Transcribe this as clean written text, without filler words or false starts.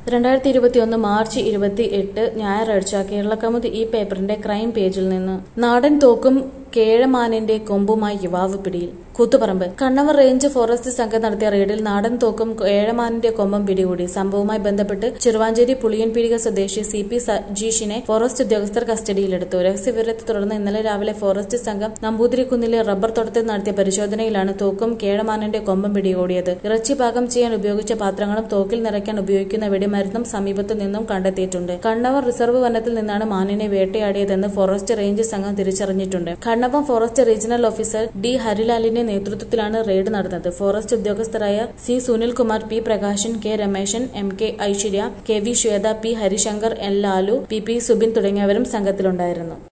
2021 March 28 ഞായറാഴ്ച കേരളകൗമുദി ഈ പേപ്പറിന്റെ ക്രൈം പേജിൽ നിന്ന്. നാടൻ തോക്കും കേഴമാനിന്റെ കൊമ്പുമായി യുവാവ് പിടിയിൽ. കൂത്തുപറമ്പ് കണ്ണവർ റേഞ്ച് ഫോറസ്റ്റ് സംഘം നടത്തിയ റെയ്ഡിൽ നാടൻ തോക്കും കേഴമാനിന്റെ കൊമ്പും പിടികൂടി. സംഭവവുമായി ബന്ധപ്പെട്ട് ചെറുവാഞ്ചേരി പുളിയൻപീടിക സ്വദേശി CP സജീഷിനെ ഫോറസ്റ്റ് ഉദ്യോഗസ്ഥർ കസ്റ്റഡിയിലെടുത്തു. രഹസ്യവിവരത്തെ തുടർന്ന് ഇന്നലെ രാവിലെ ഫോറസ്റ്റ് സംഘം നമ്പൂതിരിക്കുന്നിലെ റബ്ബർ തോട്ടത്തിൽ നടത്തിയ പരിശോധനയിലാണ് തോക്കും കേഴമാനിന്റെ കൊമ്പും പിടികൂടിയത്. ഇറച്ചി പാകം ചെയ്യാൻ ഉപയോഗിച്ച പാത്രങ്ങളും തോക്കിൽ നിറയ്ക്കാൻ ഉപയോഗിക്കുന്ന വെടിമരുന്നും സമീപത്തു നിന്നും കണ്ടെത്തിയിട്ടുണ്ട്. കണ്ണവർ റിസർവ് വനത്തിൽ നിന്നാണ് മാനിനെ വേട്ടയാടിയതെന്ന് ഫോറസ്റ്റ് റേഞ്ച് സംഘം തിരിച്ചറിഞ്ഞിട്ടുണ്ട്. Kannavam forest regional officer D ഹരിലാലിന്റെ നേതൃത്വത്തിലാണ് റെയ്ഡ് നടന്നത്. ഫോറസ്റ്റ് ഉദ്യോഗസ്ഥരായ C Sunilkumar, P Prakashan, K Rameshan, MK Aishwarya, KV Shweta, P Harishankar, N Lalu, PP Subin തുടങ്ങിയവരും സംഘത്തിലുണ്ടായിരുന്നു.